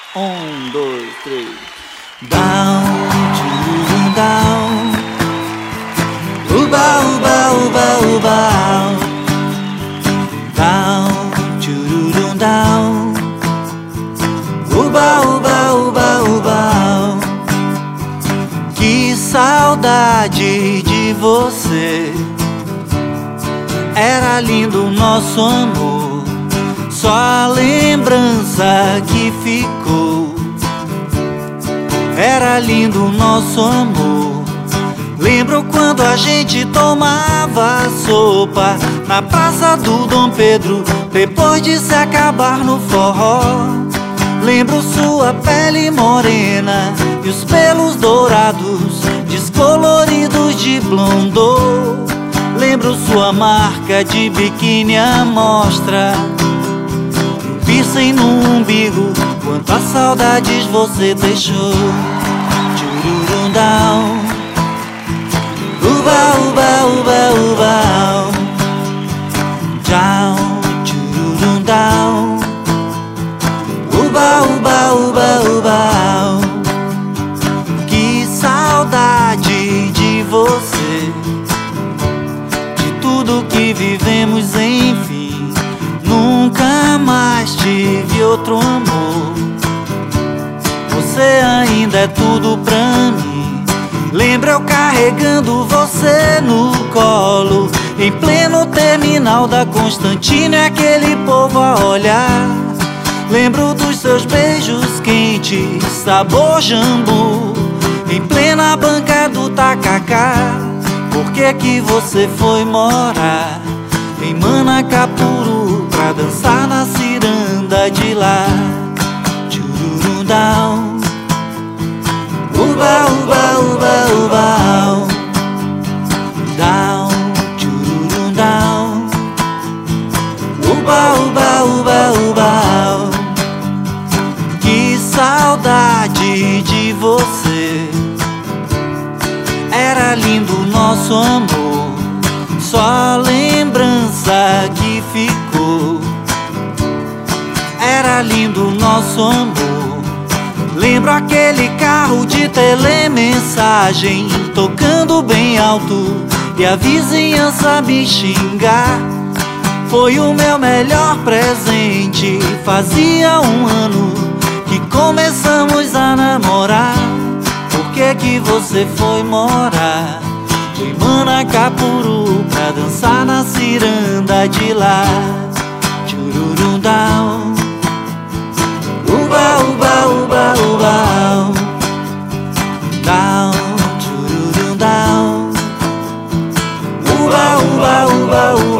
dois, três. Down, tchurum, down. Uba, uba, uba, uba. Down, tchurum, down. Uba, uba, uba, uba. Que saudade de você. Era lindo o nosso amor, só a lembrança que ficou. Era lindo o nosso amor. Lembro quando a gente tomava sopa na praça do Dom Pedro, depois de se acabar no forró. Lembro sua pele morena e os pelos dourados, descoloridos de blondô. Lembro sua marca de biquíni à mostra, um piercing no umbigo, quantas saudades você deixou. Tchurum, down. Uba, uba, uba, uba. Down, tchurum, down. Uba, uba, uba, uba. Que saudade de você, de tudo que vivemos, enfim. Nunca mais tive outro amor. Você ainda é tudo pra mim. Lembro eu carregando você no colo, em pleno terminal da Constantino, e aquele povo a olhar. Lembro dos seus beijos quentes, sabor jambu, em plena banca do tacacá. Por que que você foi morar em Manacapuru pra dançar na ciranda de lá? Tchurum, down. Uba, uba, uba, uba. Down, tchurum, down. Uba, uba, uba, uba. Que saudade de você. Era lindo o nosso amor, só a lembrança que ficou. Era lindo o nosso amor. Lembro aquele carro de telemensagem tocando bem alto e a vizinhança me xingar. Foi o meu melhor presente. Fazia um ano que começamos a namorar. Por que que você foi morar em Manacapuru pra dançar na ciranda de lá? Tchurum, down. Uba, uba, uba, uba. Down, tchurum, down. Uba, uba, uba, uba.